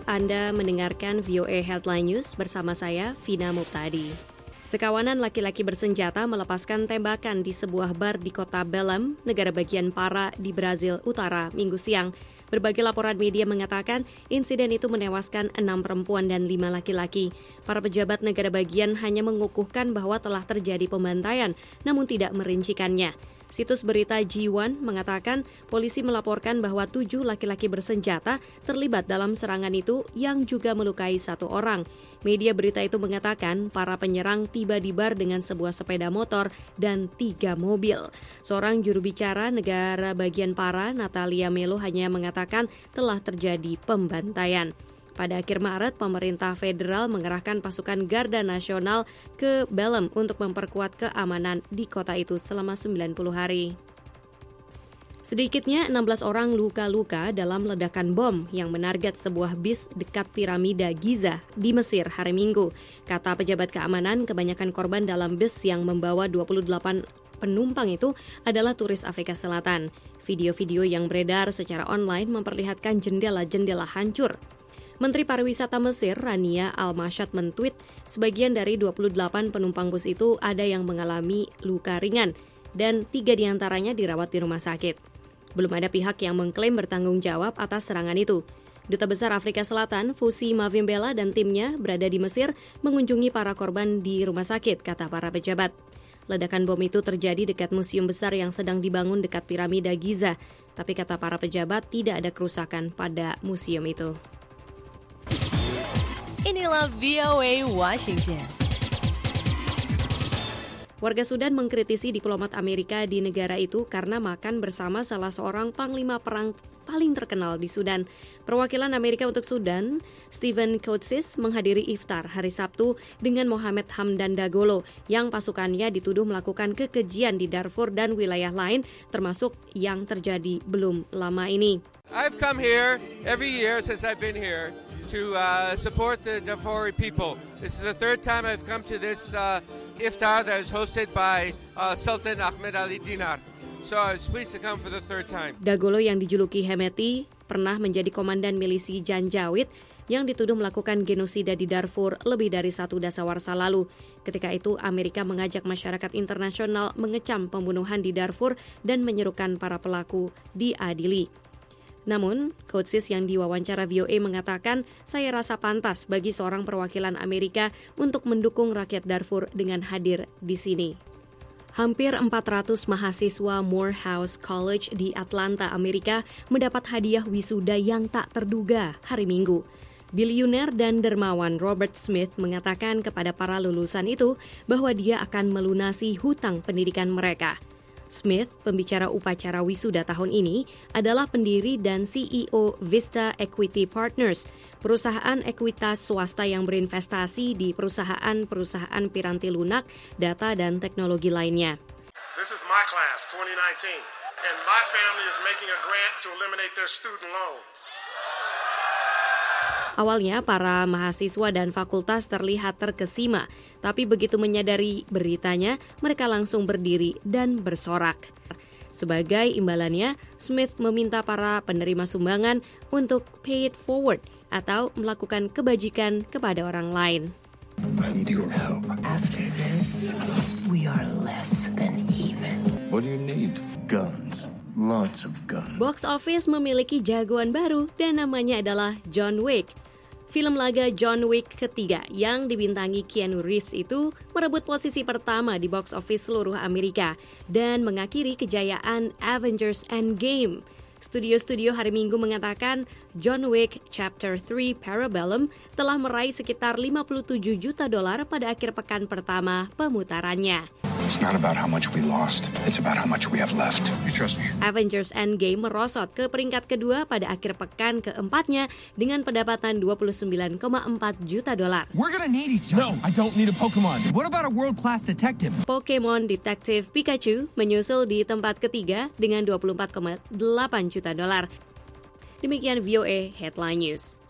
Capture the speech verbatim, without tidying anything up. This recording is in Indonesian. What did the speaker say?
Anda mendengarkan V O A Headline News bersama saya, Vina Muptadi. Sekawanan laki-laki bersenjata melepaskan tembakan di sebuah bar di kota Belém, negara bagian Pará di Brazil Utara, Minggu siang. Berbagai laporan media mengatakan insiden itu menewaskan enam perempuan dan lima laki-laki. Para pejabat negara bagian hanya mengukuhkan bahwa telah terjadi pembantaian, namun tidak merincikannya. Situs berita G satu mengatakan polisi melaporkan bahwa tujuh laki-laki bersenjata terlibat dalam serangan itu yang juga melukai satu orang. Media berita itu mengatakan para penyerang tiba di bar dengan sebuah sepeda motor dan tiga mobil. Seorang juru bicara negara bagian Pará, Natalia Melo, hanya mengatakan telah terjadi pembantaian. Pada akhir Maret, pemerintah federal mengerahkan pasukan Garda Nasional ke Belém untuk memperkuat keamanan di kota itu selama sembilan puluh hari. Sedikitnya enam belas orang luka-luka dalam ledakan bom yang menarget sebuah bis dekat piramida Giza di Mesir hari Minggu. Kata pejabat keamanan, kebanyakan korban dalam bis yang membawa dua puluh delapan penumpang itu adalah turis Afrika Selatan. Video-video yang beredar secara online memperlihatkan jendela-jendela hancur. Menteri Pariwisata Mesir, Rania Al-Mashad, mentweet sebagian dari dua puluh delapan penumpang bus itu ada yang mengalami luka ringan dan tiga diantaranya dirawat di rumah sakit. Belum ada pihak yang mengklaim bertanggung jawab atas serangan itu. Duta Besar Afrika Selatan, Fusi Mavimbela, dan timnya berada di Mesir mengunjungi para korban di rumah sakit, kata para pejabat. Ledakan bom itu terjadi dekat museum besar yang sedang dibangun dekat piramida Giza, tapi kata para pejabat tidak ada kerusakan pada museum itu. Inilah V O A Washington. Warga Sudan mengkritisi diplomat Amerika di negara itu karena makan bersama salah seorang panglima perang paling terkenal di Sudan. Perwakilan Amerika untuk Sudan, Stephen Coates, menghadiri iftar hari Sabtu dengan Mohamed Hamdan Dagalo yang pasukannya dituduh melakukan kekejian di Darfur dan wilayah lain, termasuk yang terjadi belum lama ini. I've come here every year since I've been here to uh, support the Darfuri people. This is the third time I've come to this uh, iftar that is hosted by uh, Sultan Ahmed Ali Dinar. So I was pleased to come for the third time. Dagalo yang dijuluki Hemeti pernah menjadi komandan milisi Janjaweed yang dituduh melakukan genosida di Darfur lebih dari satu dasawarsa lalu. Ketika itu, Amerika mengajak masyarakat internasional mengecam pembunuhan di Darfur dan menyerukan para pelaku diadili. Namun, Coates yang diwawancara V O A mengatakan, saya rasa pantas bagi seorang perwakilan Amerika untuk mendukung rakyat Darfur dengan hadir di sini. Hampir empat ratus mahasiswa Morehouse College di Atlanta, Amerika mendapat hadiah wisuda yang tak terduga hari Minggu. Bilioner dan dermawan Robert Smith mengatakan kepada para lulusan itu bahwa dia akan melunasi hutang pendidikan mereka. Smith, pembicara upacara wisuda tahun ini, adalah pendiri dan C E O Vista Equity Partners, perusahaan ekuitas swasta yang berinvestasi di perusahaan-perusahaan piranti lunak, data, dan teknologi lainnya. This is my class, twenty nineteen, and my family is making a grant to eliminate their student loans. Awalnya, para mahasiswa dan fakultas terlihat terkesima, tapi begitu menyadari beritanya, mereka langsung berdiri dan bersorak. Sebagai imbalannya, Smith meminta para penerima sumbangan untuk pay it forward atau melakukan kebajikan kepada orang lain. I need your help. After this, we are less than even. What do you need? Guns. Lots of guns. Box Office memiliki jagoan baru dan namanya adalah John Wick. Film laga John Wick ketiga yang dibintangi Keanu Reeves itu merebut posisi pertama di box office seluruh Amerika dan mengakhiri kejayaan Avengers Endgame. Studio-studio hari Minggu mengatakan John Wick Chapter tiga Parabellum telah meraih sekitar lima puluh tujuh juta dolar pada akhir pekan pertama pemutarannya. It's not about how much we lost, it's about how much we have left. You trust me? Avengers Endgame merosot ke peringkat kedua pada akhir pekan keempatnya dengan pendapatan dua puluh sembilan koma empat juta dolar. We're gonna need each other. No, I don't need a Pokemon. What about a world-class detective? Pokemon Detective Pikachu menyusul di tempat ketiga dengan dua puluh empat koma delapan juta dolar. Demikian V O A Headline News.